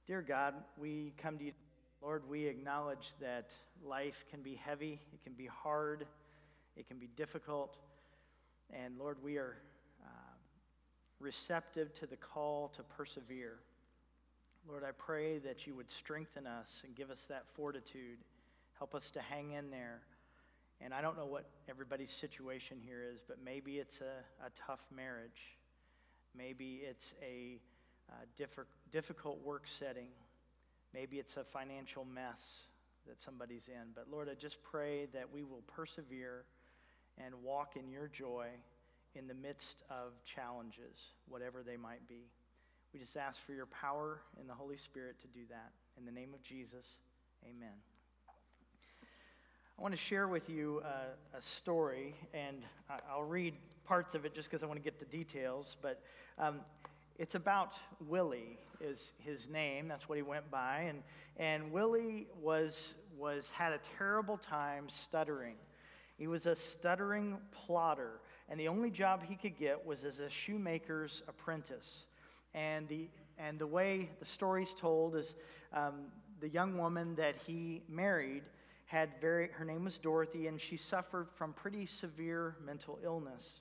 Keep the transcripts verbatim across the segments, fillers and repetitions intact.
Dear God, we come to you, Lord, we acknowledge that life can be heavy, it can be hard, it can be difficult, and Lord, we are uh, receptive to the call to persevere. Lord, I pray that you would strengthen us and give us that fortitude, help us to hang in there. And I don't know what everybody's situation here is, but maybe it's a, a tough marriage. Maybe it's a uh, diff- difficult work setting. Maybe it's a financial mess that somebody's in. But Lord, I just pray that we will persevere and walk in your joy in the midst of challenges, whatever they might be. We just ask for your power in the Holy Spirit to do that. In the name of Jesus, amen. I want to share with you a, a story, and I'll read parts of it just because I want to get the details, but um, it's about Willie is his name. That's what he went by, and and Willie was was had a terrible time stuttering. He was a stuttering plotter, and the only job he could get was as a shoemaker's apprentice. And the and the way the story's told is um, the young woman that he married had very, her name was Dorothy, and she suffered from pretty severe mental illness.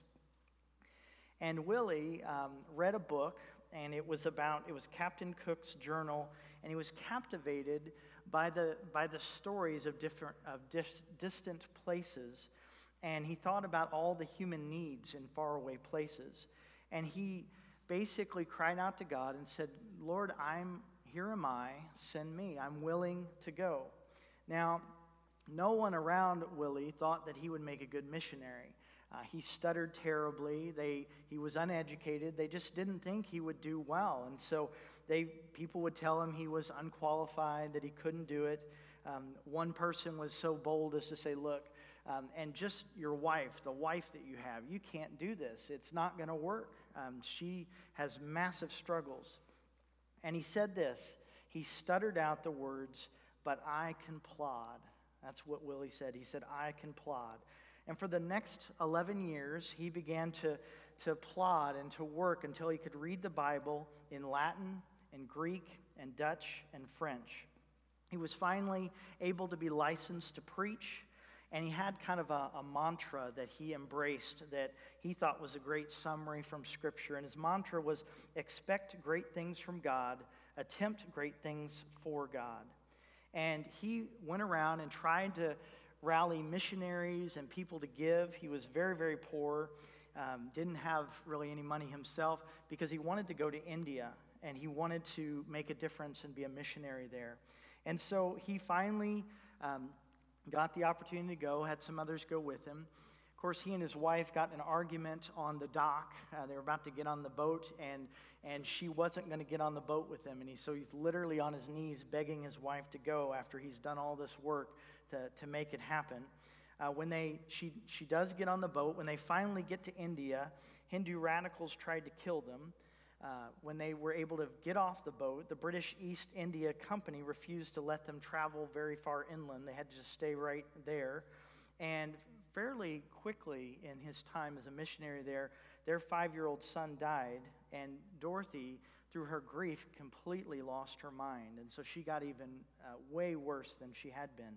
And Willie um, read a book, and it was about, it was Captain Cook's journal, and he was captivated by the by the stories of different of dis, distant places, and he thought about all the human needs in faraway places, and he basically cried out to God and said, "Lord, I'm here am I, send me. I'm willing to go." Now, no one around Willie thought that he would make a good missionary. Uh, he stuttered terribly. They, he was uneducated. They just didn't think he would do well. And so they, people would tell him he was unqualified, that he couldn't do it. Um, one person was so bold as to say, "Look, um, and just your wife, the wife that you have, you can't do this. It's not going to work. Um, she has massive struggles." And he said this. He stuttered out the words, "But I can plod." That's what Willie said. He said, "I can plod." And for the next eleven years, he began to, to plod and to work until he could read the Bible in Latin and Greek and Dutch and French. He was finally able to be licensed to preach, and he had kind of a, a mantra that he embraced that he thought was a great summary from Scripture. And his mantra was, "Expect great things from God, attempt great things for God." And he went around and tried to rally missionaries and people to give. He was very, very poor, um, didn't have really any money himself because he wanted to go to India and he wanted to make a difference and be a missionary there. And so he finally um, got the opportunity to go, had some others go with him. Of course, he and his wife got in an argument on the dock. Uh, they were about to get on the boat, and and she wasn't going to get on the boat with him. And he, so he's literally on his knees begging his wife to go after he's done all this work to, to make it happen. Uh, when they she she does get on the boat, when they finally get to India, Hindu radicals tried to kill them. Uh, when they were able to get off the boat, the British East India Company refused to let them travel very far inland. They had to just stay right there. And fairly quickly in his time as a missionary there, their five-year-old son died, and Dorothy, through her grief, completely lost her mind. And so she got even uh, way worse than she had been.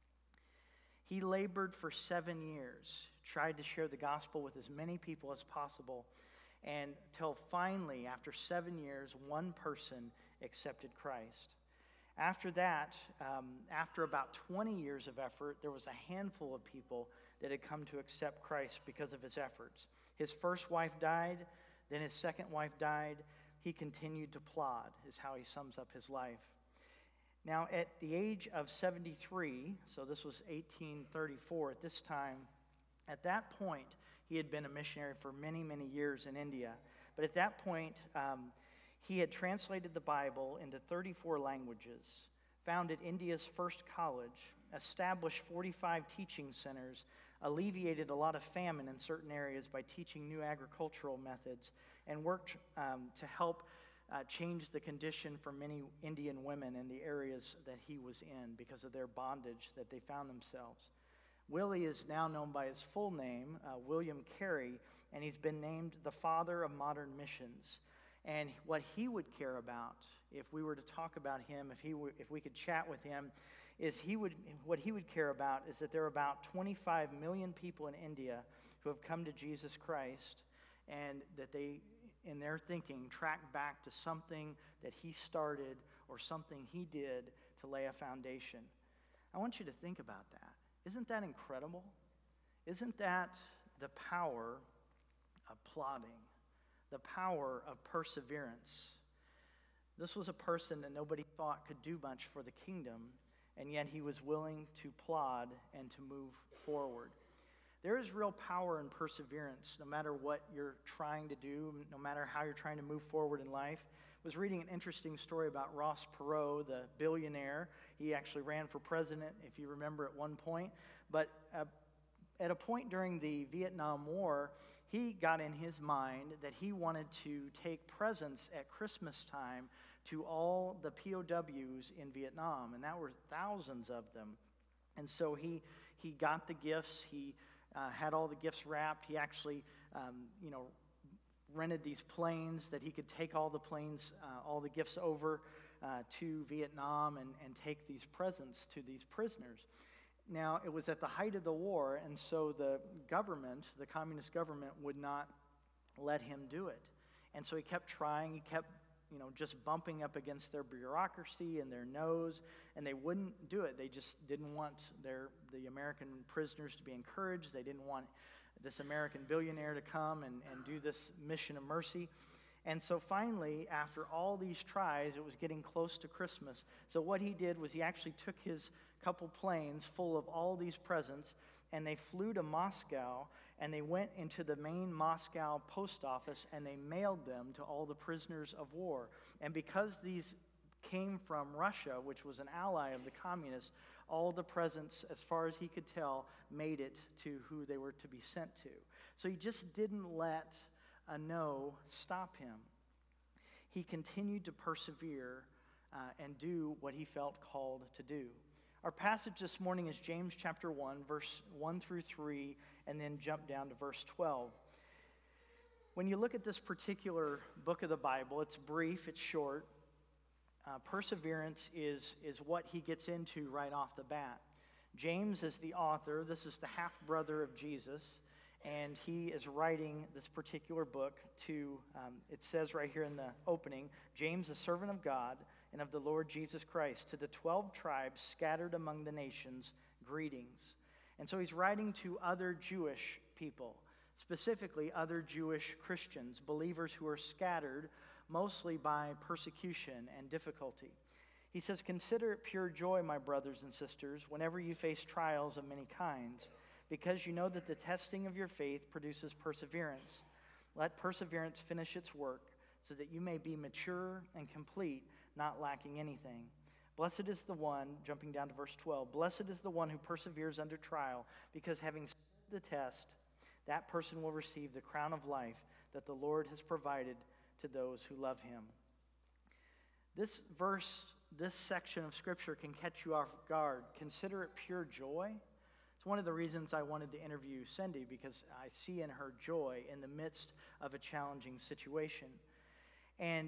He labored for seven years, tried to share the gospel with as many people as possible, and till finally, after seven years, one person accepted Christ. After that, um, after about twenty years of effort, there was a handful of people that had come to accept Christ because of his efforts. His first wife died, then his second wife died. He continued to plod, is how he sums up his life. Now, at the age of seventy-three, so this was eighteen thirty-four at this time, at that point, he had been a missionary for many, many years in India. But at that point, um, he had translated the Bible into thirty-four languages, founded India's first college, established forty-five teaching centers, alleviated a lot of famine in certain areas by teaching new agricultural methods, and worked um, to help uh, change the condition for many Indian women in the areas that he was in because of their bondage that they found themselves. Willie is now known by his full name, uh, William Carey, and he's been named the father of modern missions. And what he would care about, if we were to talk about him, if he were, if we could chat with him, is he would what he would care about is that there are about twenty-five million people in India who have come to Jesus Christ, and that they, in their thinking, track back to something that he started or something he did to lay a foundation. I want you to think about that. Isn't that incredible? Isn't that the power of plodding, the power of perseverance? This was a person that nobody thought could do much for the kingdom, and yet he was willing to plod and to move forward. There is real power in perseverance, no matter what you're trying to do, no matter how you're trying to move forward in life. I was reading an interesting story about Ross Perot, the billionaire. He actually ran for president, if you remember, at one point. But uh, at a point during the Vietnam War, he got in his mind that he wanted to take presents at Christmas time to all the P O Ws in Vietnam, and that were thousands of them. And so he he got the gifts. He uh, had all the gifts wrapped. He actually, um, you know, rented these planes that he could take all the planes, uh, all the gifts over uh, to Vietnam and, and take these presents to these prisoners. Now, it was at the height of the war, and so the government, the communist government, would not let him do it. And so he kept trying. He kept, you know, just bumping up against their bureaucracy and their nose, and they wouldn't do it. They just didn't want their the American prisoners to be encouraged. They didn't want this American billionaire to come and, and do this mission of mercy. And so finally, after all these tries, it was getting close to Christmas. So what he did was he actually took his couple planes full of all these presents, and they flew to Moscow, and they went into the main Moscow post office, and they mailed them to all the prisoners of war. And because these came from Russia, which was an ally of the communists, all the presents, as far as he could tell, made it to who they were to be sent to. So he just didn't let a no stop him. He continued to persevere uh, and do what he felt called to do. Our passage this morning is James chapter one, verse one through three, and then jump down to verse twelve. When you look at this particular book of the Bible, it's brief, it's short. Uh, perseverance is, is what he gets into right off the bat. James is the author. This is the half-brother of Jesus, and he is writing this particular book to, um, it says right here in the opening, James, a servant of God and of the Lord Jesus Christ, to the twelve tribes scattered among the nations, greetings. And so he's writing to other Jewish people, specifically other Jewish Christians, believers who are scattered mostly by persecution and difficulty. He says, "Consider it pure joy, my brothers and sisters, whenever you face trials of many kinds, because you know that the testing of your faith produces perseverance. Let perseverance finish its work, so that you may be mature and complete, not lacking anything. Blessed is the one," jumping down to verse twelve, "blessed is the one who perseveres under trial, because having stood the test, that person will receive the crown of life that the Lord has provided to those who love him." This verse, this section of Scripture can catch you off guard. Consider it pure joy. It's one of the reasons I wanted to interview Cindy, because I see in her joy in the midst of a challenging situation. And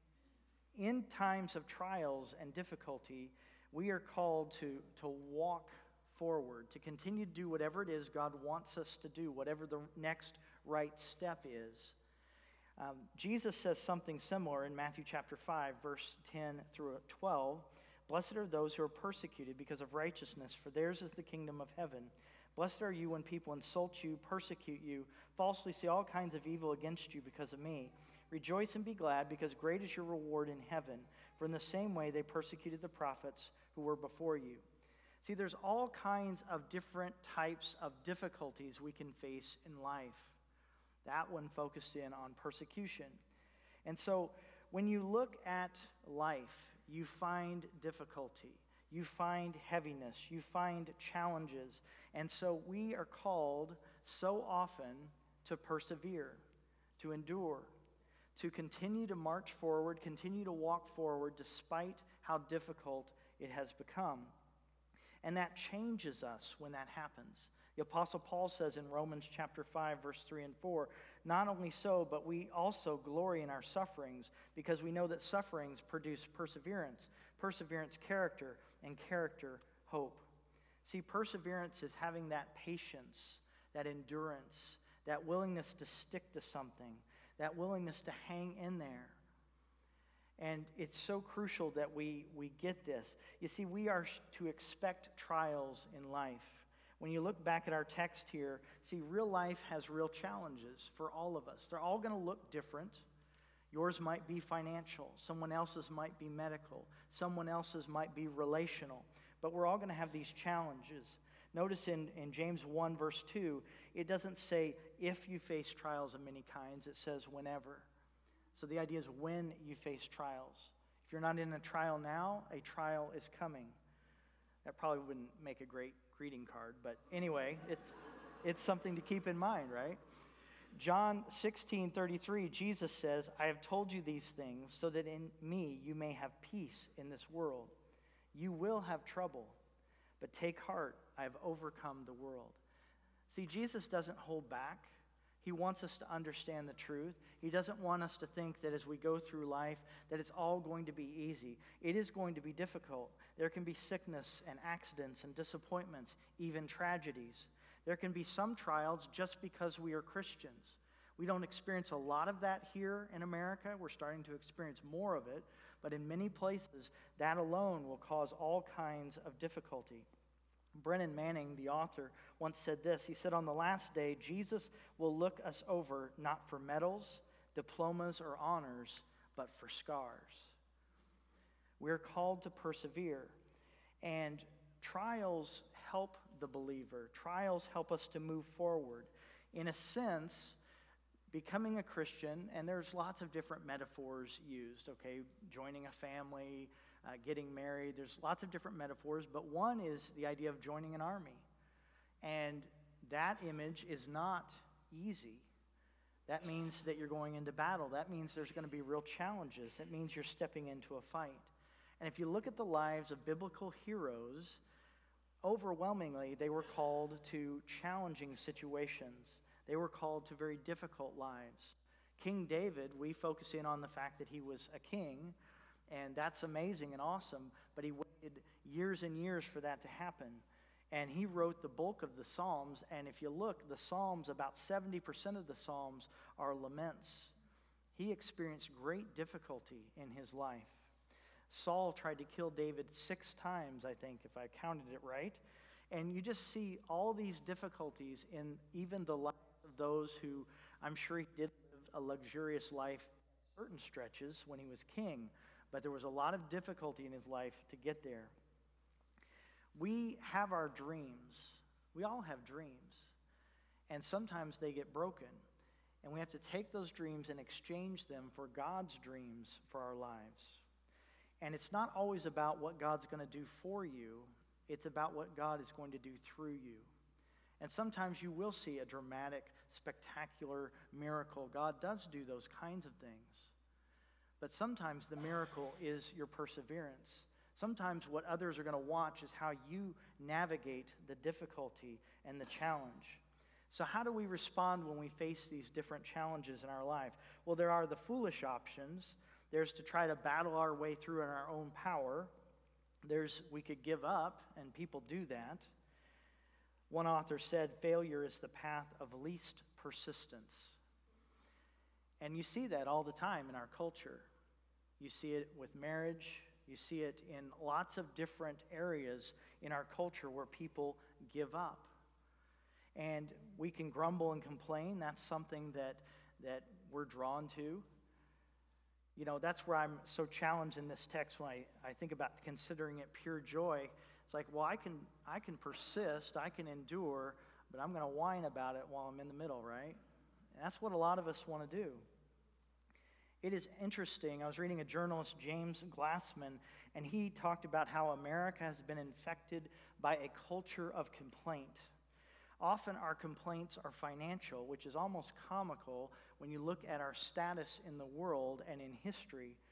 in times of trials and difficulty, we are called to, to walk forward, to continue to do whatever it is God wants us to do, whatever the next right step is. Um, Jesus says something similar in Matthew chapter five, verse ten through twelve. "Blessed are those who are persecuted because of righteousness, for theirs is the kingdom of heaven. Blessed are you when people insult you, persecute you, falsely say all kinds of evil against you because of me. Rejoice and be glad, because great is your reward in heaven. For in the same way they persecuted the prophets who were before you." See, there's all kinds of different types of difficulties we can face in life. That one focused in on persecution. And so when you look at life, you find difficulty, you find heaviness, you find challenges. And so we are called so often to persevere, to endure, to continue to march forward, continue to walk forward despite how difficult it has become. And that changes us when that happens. The Apostle Paul says in Romans chapter five, verse three and four, not only so, but we also glory in our sufferings, because we know that sufferings produce perseverance, perseverance character, and character hope. See, perseverance is having that patience, that endurance, that willingness to stick to something, that willingness to hang in there. And it's so crucial that we, we get this. You see, we are to expect trials in life. When you look back at our text here, see, real life has real challenges for all of us. They're all going to look different. Yours might be financial. Someone else's might be medical. Someone else's might be relational. But we're all going to have these challenges. Notice in, in James one, verse two, it doesn't say if you face trials of many kinds. It says whenever. So the idea is when you face trials. If you're not in a trial now, a trial is coming. That probably wouldn't make a great greeting card, but anyway, it's it's something to keep in mind, right? John sixteen thirty-three, Jesus says, I have told you these things so that in me you may have peace in this world. You will have trouble, but take heart, I have overcome the world. See, Jesus doesn't hold back. He wants us to understand the truth. He doesn't want us to think that as we go through life that it's all going to be easy. It is going to be difficult. There can be sickness and accidents and disappointments, even tragedies. There can be some trials just because we are Christians. We don't experience a lot of that here in America. We're starting to experience more of it. But in many places, that alone will cause all kinds of difficulty. Brennan Manning, the author, once said this. He said, on the last day, Jesus will look us over not for medals, diplomas, or honors, but for scars. We're called to persevere. And trials help the believer. Trials help us to move forward. In a sense, becoming a Christian, and there's lots of different metaphors used, okay? Joining a family, uh, getting married. There's lots of different metaphors, but one is the idea of joining an army. And that image is not easy. That means that you're going into battle. That means there's going to be real challenges. That means you're stepping into a fight. And if you look at the lives of biblical heroes, overwhelmingly, they were called to challenging situations. They were called to very difficult lives. King David, we focus in on the fact that he was a king, and that's amazing and awesome, but he waited years and years for that to happen. And he wrote the bulk of the Psalms, and if you look, the Psalms, about seventy percent of the Psalms are laments. He experienced great difficulty in his life. Saul tried to kill David six times, I think, if I counted it right. And you just see all these difficulties in even the lives of those who, I'm sure he did live a luxurious life in certain stretches when he was king, but there was a lot of difficulty in his life to get there. We have our dreams. We all have dreams. And sometimes they get broken. And we have to take those dreams and exchange them for God's dreams for our lives. And it's not always about what God's going to do for you. It's about what God is going to do through you. And sometimes you will see a dramatic, spectacular miracle. God does do those kinds of things. But sometimes the miracle is your perseverance. Sometimes what others are going to watch is how you navigate the difficulty and the challenge. So how do we respond when we face these different challenges in our life? Well, there are the foolish options. There's to try to battle our way through in our own power. There's we could give up, and people do that. One author said, failure is the path of least persistence. And you see that all the time in our culture. You see it with marriage. You see it in lots of different areas in our culture where people give up. And we can grumble and complain. That's something that, that we're drawn to. You know, that's where I'm so challenged in this text when I, I think about considering it pure joy. It's like, well, I can I can persist, I can endure, but I'm going to whine about it while I'm in the middle, right? And that's what a lot of us want to do. It is interesting. I was reading a journalist, James Glassman, and he talked about how America has been infected by a culture of complaint. Often our complaints are financial, which is almost comical when you look at our status in the world and in history.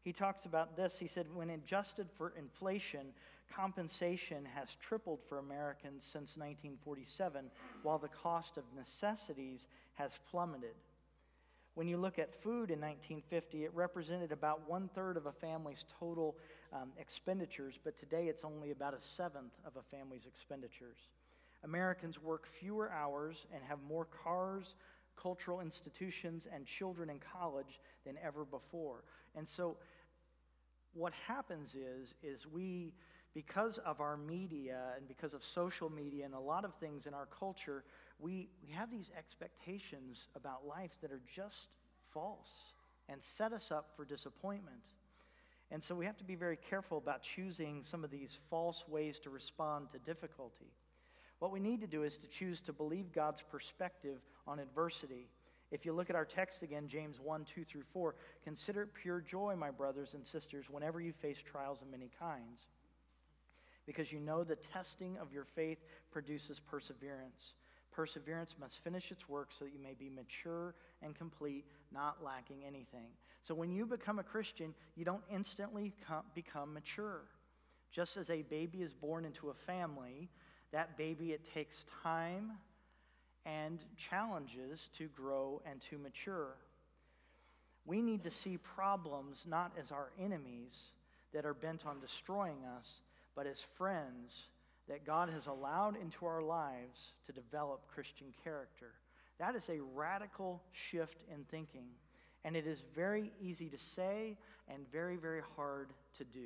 He talks about this. He said, when adjusted for inflation, compensation has tripled for Americans since nineteen forty-seven, while the cost of necessities has plummeted. When you look at food in nineteen fifty, it represented about one-third of a family's total um, expenditures, but today it's only about a seventh of a family's expenditures. Americans work fewer hours and have more cars, cultural institutions, and children in college than ever before. And so what happens is, is we, because of our media and because of social media and a lot of things in our culture, we, we have these expectations about life that are just false and set us up for disappointment. And so we have to be very careful about choosing some of these false ways to respond to difficulty. What we need to do is to choose to believe God's perspective on adversity. If you look at our text again, James one, two through four, consider it pure joy, my brothers and sisters, whenever you face trials of many kinds, because you know the testing of your faith produces perseverance. Perseverance must finish its work so that you may be mature and complete, not lacking anything. So when you become a Christian, you don't instantly become mature. Just as a baby is born into a family, that baby, it takes time and challenges to grow and to mature. We need to see problems not as our enemies that are bent on destroying us, but as friends that God has allowed into our lives to develop Christian character. That is a radical shift in thinking, and it is very easy to say and very, very hard to do.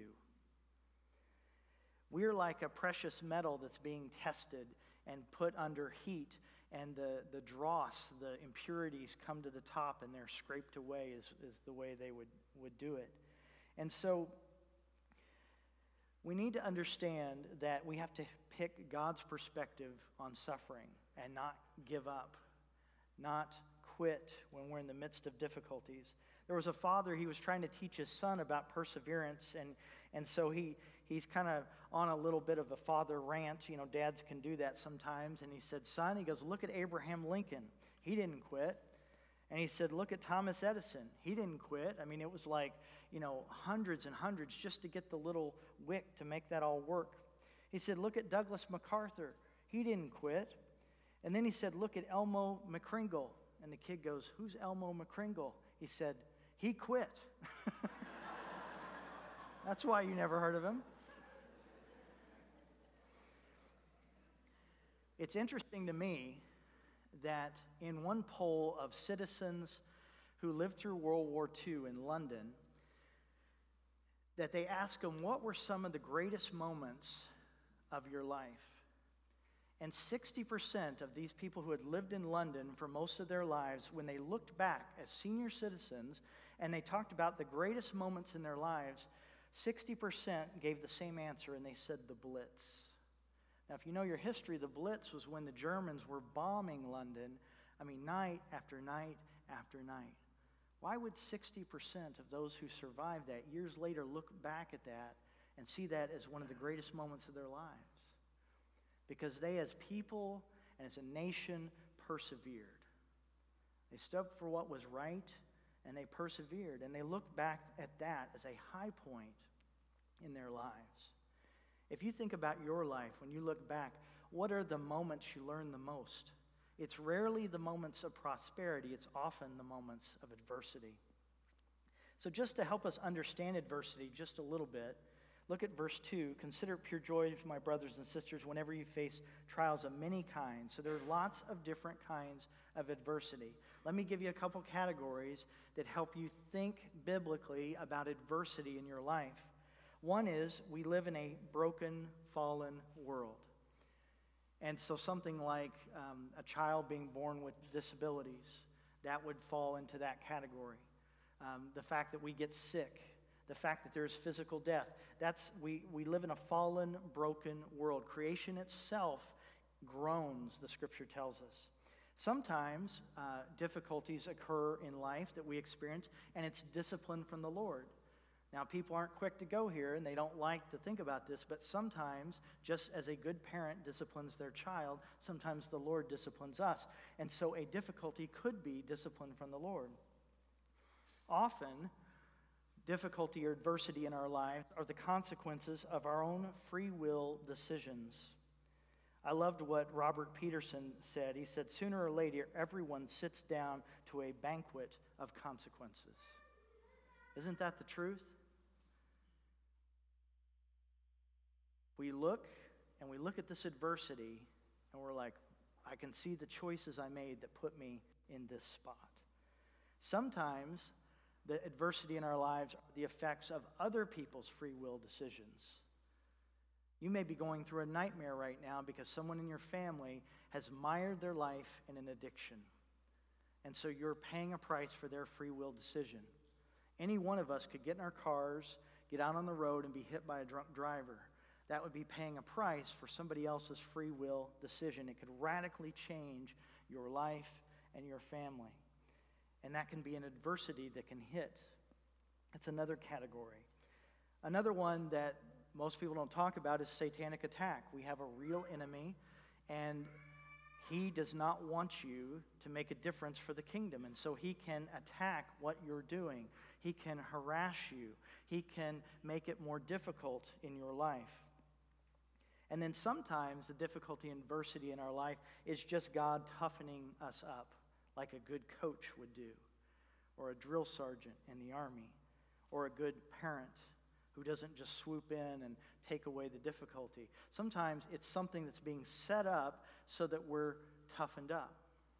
We're like a precious metal that's being tested and put under heat, and the, the dross, the impurities come to the top and they're scraped away is, is the way they would, would do it. And so we need to understand that we have to pick God's perspective on suffering and not give up, not quit when we're in the midst of difficulties. There was a father, he was trying to teach his son about perseverance, and, and so he he's kind of on a little bit of a father rant. You know, dads can do that sometimes. And he said, son, he goes, look at Abraham Lincoln. He didn't quit. And he said, look at Thomas Edison. He didn't quit. I mean, it was like, you know, hundreds and hundreds just to get the little wick to make that all work. He said, look at Douglas MacArthur. He didn't quit. And then he said, look at Elmo McCringle. And the kid goes, who's Elmo McCringle? He said, he quit. That's why you never heard of him. It's interesting to me that in one poll of citizens who lived through World War Two in London, that they asked them, what were some of the greatest moments of your life? And sixty percent of these people who had lived in London for most of their lives, when they looked back as senior citizens and they talked about the greatest moments in their lives, sixty percent gave the same answer, and they said the Blitz. Now, if you know your history, the Blitz was when the Germans were bombing London, I mean, night after night after night. Why would sixty percent of those who survived that years later look back at that and see that as one of the greatest moments of their lives? Because they, as people and as a nation, persevered. They stood up for what was right, and they persevered. And they look back at that as a high point in their lives. If you think about your life, when you look back, what are the moments you learn the most? It's rarely the moments of prosperity. It's often the moments of adversity. So just to help us understand adversity just a little bit, look at verse two. Consider it pure joy, my brothers and sisters, whenever you face trials of many kinds. So there are lots of different kinds of adversity. Let me give you a couple categories that help you think biblically about adversity in your life. One is we live in a broken, fallen world. And so something like um, a child being born with disabilities, that would fall into that category. Um, the fact that we get sick, the fact that there's physical death, that's we, we live in a fallen, broken world. Creation itself groans, the scripture tells us. Sometimes uh, difficulties occur in life that we experience, and it's discipline from the Lord. Now, people aren't quick to go here, and they don't like to think about this, but sometimes, just as a good parent disciplines their child, sometimes the Lord disciplines us. And so a difficulty could be discipline from the Lord. Often, difficulty or adversity in our lives are the consequences of our own free will decisions. I loved what Robert Peterson said. He said, sooner or later, everyone sits down to a banquet of consequences. Isn't that the truth? We look and we look at this adversity and we're like, I can see the choices I made that put me in this spot. Sometimes the adversity in our lives are the effects of other people's free will decisions. You may be going through a nightmare right now because someone in your family has mired their life in an addiction. And so you're paying a price for their free will decision. Any one of us could get in our cars, get out on the road, and be hit by a drunk driver. That would be paying a price for somebody else's free will decision. It could radically change your life and your family. And that can be an adversity that can hit. It's another category. Another one that most people don't talk about is satanic attack. We have a real enemy, and he does not want you to make a difference for the kingdom. And so he can attack what you're doing. He can harass you. He can make it more difficult in your life. And then sometimes the difficulty and adversity in our life is just God toughening us up like a good coach would do, or a drill sergeant in the army, or a good parent who doesn't just swoop in and take away the difficulty. Sometimes it's something that's being set up so that we're toughened up.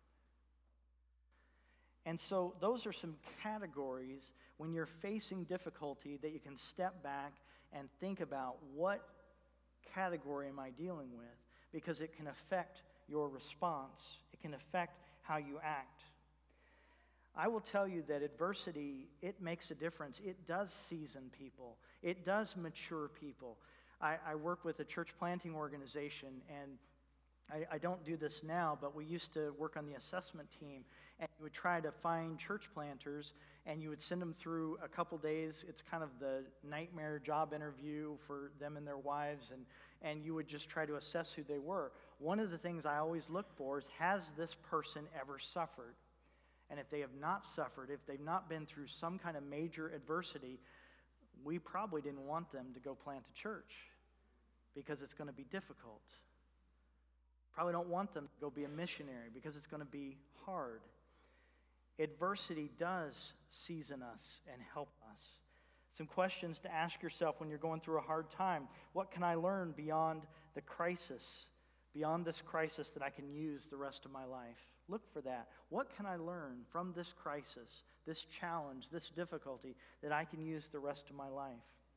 And so those are some categories when you're facing difficulty that you can step back and think about, what category am I dealing with? Because it can affect your response. It can affect how you act. I will tell you that adversity, it makes a difference. It does season people. It does mature people. I, I work with a church planting organization, and I, I don't do this now, but we used to work on the assessment team, and you would try to find church planters, and you would send them through a couple days. It's kind of the nightmare job interview for them and their wives, and, and you would just try to assess who they were. One of the things I always look for is, has this person ever suffered? And if they have not suffered, if they've not been through some kind of major adversity, we probably didn't want them to go plant a church because it's going to be difficult. Probably don't want them to go be a missionary because it's going to be hard. Adversity does season us and help us. Some questions to ask yourself when you're going through a hard time. What can I learn beyond the crisis, beyond this crisis that I can use the rest of my life? Look for that. What can I learn from this crisis, this challenge, this difficulty that I can use the rest of my life?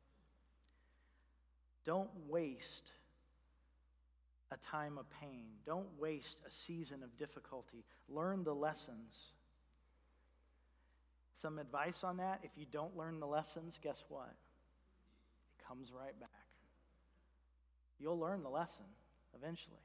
Don't waste a time of pain. Don't waste a season of difficulty. Learn the lessons. Some advice on that: if you don't learn the lessons, guess what? It comes right back. You'll learn the lesson eventually.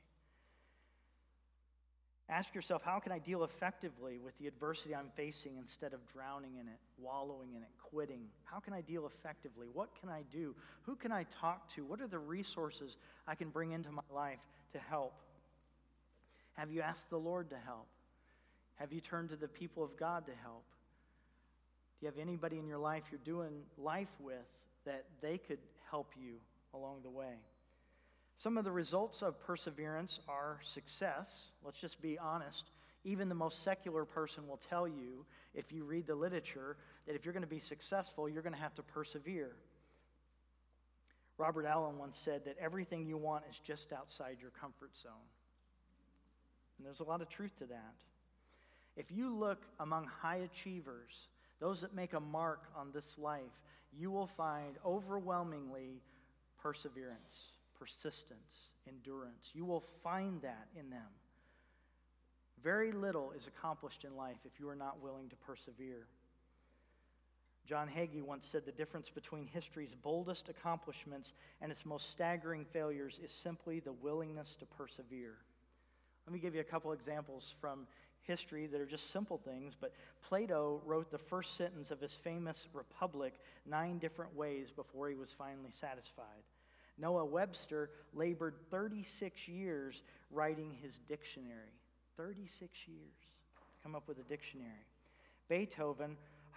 Ask yourself, how can I deal effectively with the adversity I'm facing instead of drowning in it, wallowing in it, quitting? How can I deal effectively? What can I do? Who can I talk to? What are the resources I can bring into my life to help? Have you asked the Lord to help? Have you turned to the people of God to help? Do you have anybody in your life you're doing life with that they could help you along the way? Some of the results of perseverance are success. Let's just be honest. Even the most secular person will tell you, if you read the literature, that if you're going to be successful, you're going to have to persevere. Robert Allen once said that everything you want is just outside your comfort zone. And there's a lot of truth to that. If you look among high achievers, those that make a mark on this life, you will find overwhelmingly perseverance, persistence, endurance. You will find that in them. Very little is accomplished in life if you are not willing to persevere. John Hagee once said the difference between history's boldest accomplishments and its most staggering failures is simply the willingness to persevere. Let me give you a couple examples from history that are just simple things, but Plato wrote the first sentence of his famous Republic nine different ways before he was finally satisfied. Noah Webster labored thirty-six years writing his dictionary. thirty-six years to come up with a dictionary. Beethoven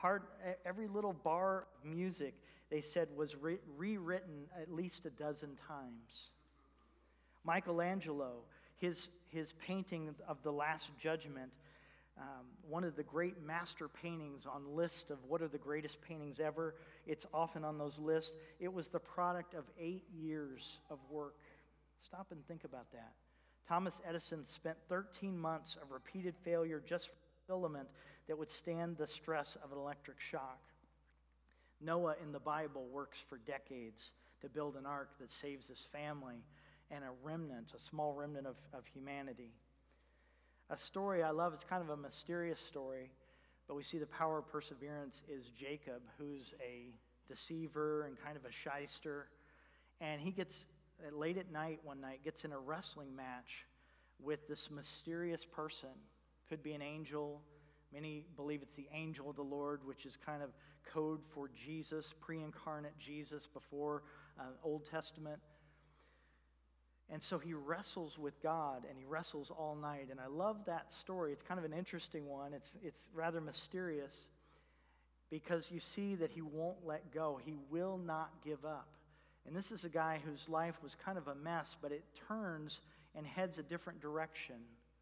Part, every little bar of music, they said, was re- rewritten at least a dozen times. Michelangelo, his, his painting of the Last Judgment, um, one of the great master paintings on lists of what are the greatest paintings ever, it's often on those lists. It was the product of eight years of work. Stop and think about that. Thomas Edison spent thirteen months of repeated failure just for a filament that would stand the stress of an electric shock. Noah in the Bible works for decades to build an ark that saves his family and a remnant, a small remnant of, of humanity. A story I love, it's kind of a mysterious story, but we see the power of perseverance is Jacob, who's a deceiver and kind of a shyster. And he gets, late at night one night, gets in a wrestling match with this mysterious person. Could be an angel. Many believe it's the angel of the Lord, which is kind of code for Jesus, pre-incarnate Jesus before uh, Old Testament. And so he wrestles with God, and he wrestles all night. And I love that story. It's kind of an interesting one. It's, it's rather mysterious because you see that he won't let go. He will not give up. And this is a guy whose life was kind of a mess, but it turns and heads a different direction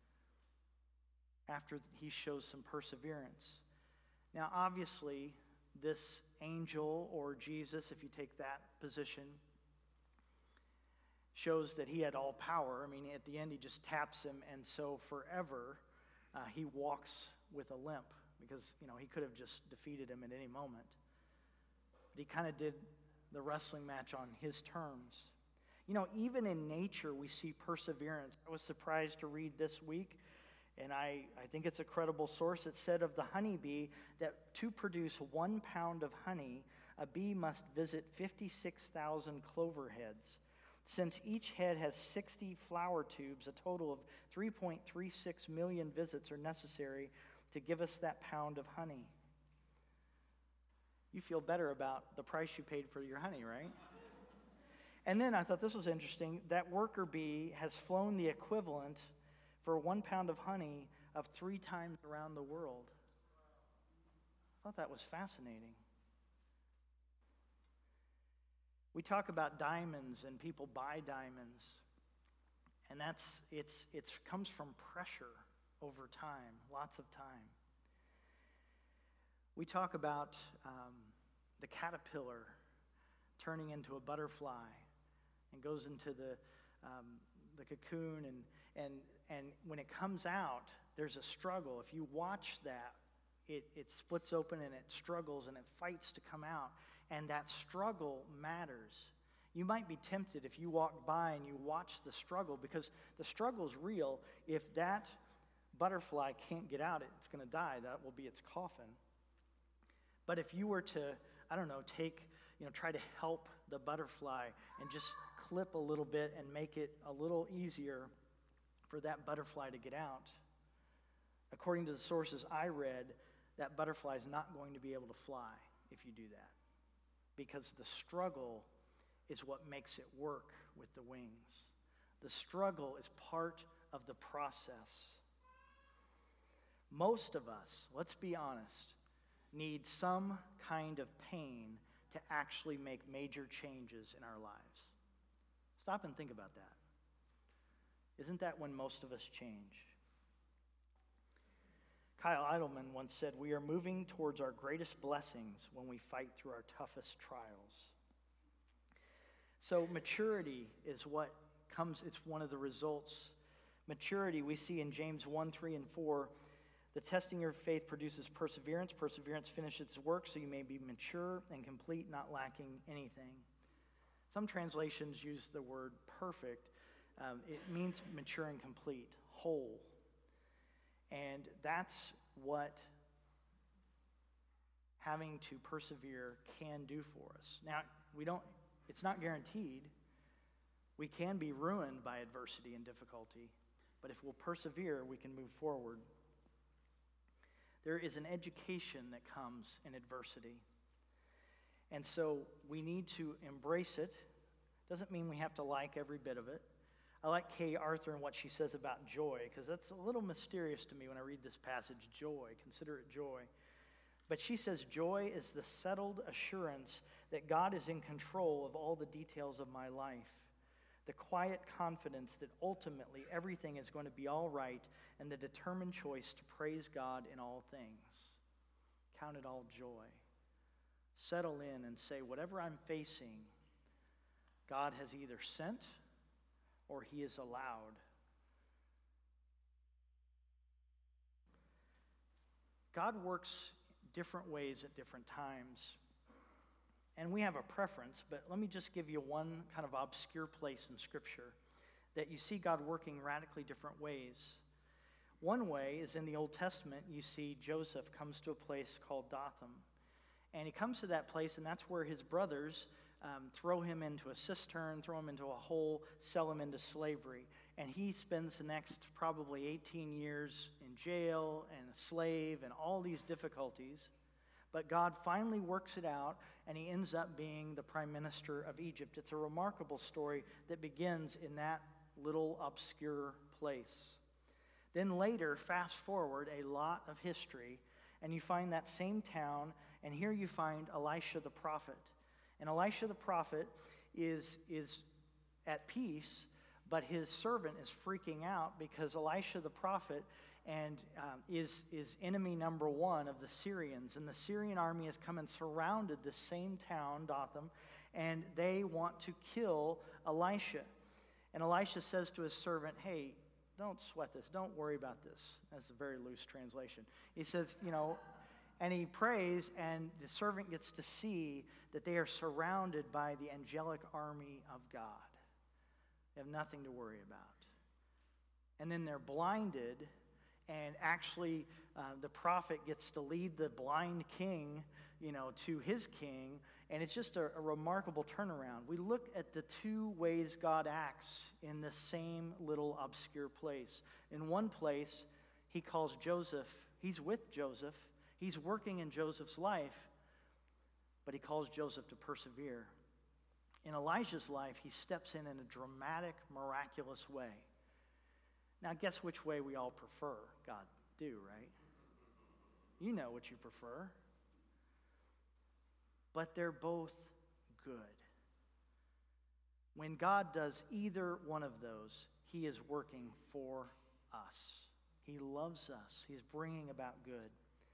after he shows some perseverance. Now, obviously, this angel or Jesus, if you take that position, shows that he had all power. I mean, at the end, he just taps him, and so forever uh, he walks with a limp because, you know, he could have just defeated him at any moment. But he kind of did the wrestling match on his terms. You know, even in nature, we see perseverance. I was surprised to read this week, and I, I think it's a credible source. It said of the honeybee that to produce one pound of honey, a bee must visit fifty-six thousand clover heads. Since each head has sixty flower tubes, a total of three point three six million visits are necessary to give us that pound of honey. You feel better about the price you paid for your honey, right? And then I thought this was interesting. That worker bee has flown the equivalent for one pound of honey of three times around the world. I thought that was fascinating. We talk about diamonds and people buy diamonds, and that's it's it's comes from pressure over time, lots of time. We talk about um, the caterpillar turning into a butterfly and goes into the um, the cocoon, and and and when it comes out, there's a struggle. If you watch that, it it splits open and it struggles and it fights to come out. And that struggle matters. You might be tempted if you walk by and you watch the struggle, because the struggle is real. If that butterfly can't get out, it's going to die. That will be its coffin. But if you were to, I don't know, take, you know, try to help the butterfly and just clip a little bit and make it a little easier for that butterfly to get out, according to the sources I read, that butterfly is not going to be able to fly if you do that. Because the struggle is what makes it work with the wings. The struggle is part of the process. Most of us, let's be honest, need some kind of pain to actually make major changes in our lives. Stop and think about that. Isn't that when most of us change? Kyle Idleman once said, "We are moving towards our greatest blessings when we fight through our toughest trials." So maturity is what comes, it's one of the results. Maturity we see in James one, three, and four. The testing of your faith produces perseverance. Perseverance finishes its work so you may be mature and complete, not lacking anything. Some translations use the word perfect. Um, it means mature and complete, whole. And that's what having to persevere can do for us. Now, we don't, it's not guaranteed. We can be ruined by adversity and difficulty, but if we'll persevere, we can move forward. There is an education that comes in adversity. And so we need to embrace it. Doesn't mean we have to like every bit of it. I like Kay Arthur and what she says about joy, because that's a little mysterious to me when I read this passage, joy. Consider it joy. But she says, joy is the settled assurance that God is in control of all the details of my life. The quiet confidence that ultimately everything is going to be all right, and the determined choice to praise God in all things. Count it all joy. Settle in and say, whatever I'm facing, God has either sent or he has allowed. God works different ways at different times. And we have a preference, but let me just give you one kind of obscure place in Scripture that you see God working radically different ways. One way is in the Old Testament. You see Joseph comes to a place called Dothan. And he comes to that place, and that's where his brothers um, throw him into a cistern, throw him into a hole, sell him into slavery. And he spends the next probably eighteen years in jail and a slave and all these difficulties. But God finally works it out, and he ends up being the prime minister of Egypt. It's a remarkable story that begins in that little obscure place. Then later, fast forward a lot of history, and you find that same town, and here you find Elisha the prophet. And Elisha the prophet is, is at peace, but his servant is freaking out because Elisha the prophet and um, is, is enemy number one of the Syrians. And the Syrian army has come and surrounded the same town, Dothan, and they want to kill Elisha. And Elisha says to his servant, hey, don't sweat this. Don't worry about this. That's a very loose translation. He says, you know, and he prays, and the servant gets to see that they are surrounded by the angelic army of God. They have nothing to worry about. And then they're blinded, and actually uh, the prophet gets to lead the blind king, you know, to his king, and it's just a, a remarkable turnaround. We look at the two ways God acts in the same little obscure place. In one place, he calls Joseph, he's with Joseph, he's working in Joseph's life, but he calls Joseph to persevere. In Elijah's life, he steps in in a dramatic, miraculous way. Now, guess which way we all prefer God do, right? You know what you prefer. But they're both good. When God does either one of those, he is working for us. He loves us. He's bringing about good.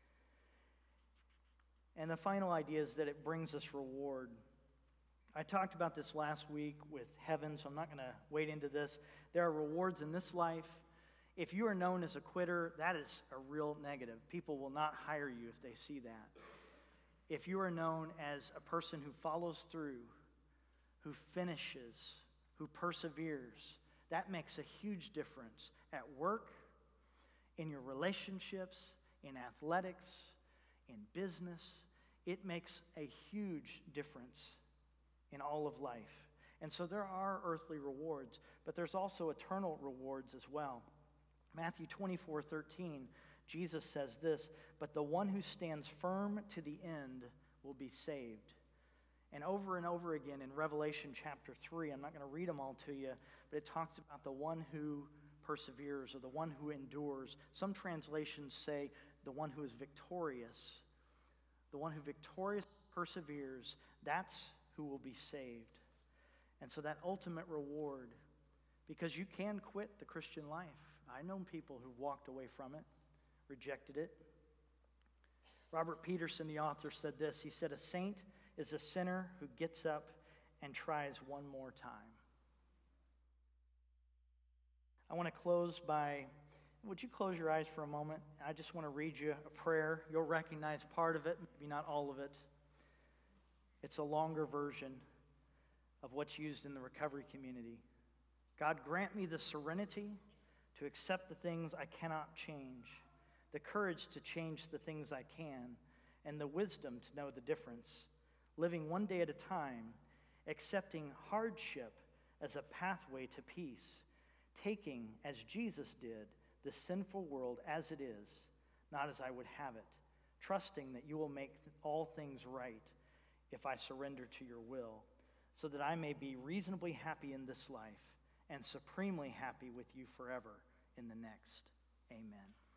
And the final idea is that it brings us reward. I talked about this last week with heaven, so I'm not going to wade into this. There are rewards in this life. If you are known as a quitter, that is a real negative. People will not hire you if they see that. If you are known as a person who follows through, who finishes, who perseveres, that makes a huge difference at work, in your relationships, in athletics, in business. It makes a huge difference in all of life. And so there are earthly rewards, but there's also eternal rewards as well. Matthew twenty-four thirteen, Jesus says this, but the one who stands firm to the end will be saved. And over and over again in Revelation chapter three, I'm not going to read them all to you, but it talks about the one who perseveres or the one who endures. Some translations say the one who is victorious. The one who victoriously perseveres, that's who will be saved. And so that ultimate reward, because you can quit the Christian life. I know people who walked away from it, rejected it. Robert Peterson, the author, said this. He said, a saint is a sinner who gets up and tries one more time. I want to close by, would you close your eyes for a moment? I just want to read you a prayer. You'll recognize part of it, maybe not all of it. It's a longer version of what's used in the recovery community. God, grant me the serenity to accept the things I cannot change, the courage to change the things I can, and the wisdom to know the difference, living one day at a time, accepting hardship as a pathway to peace, taking, as Jesus did, the sinful world as it is, not as I would have it, trusting that you will make all things right if I surrender to your will, so that I may be reasonably happy in this life and supremely happy with you forever in the next. Amen.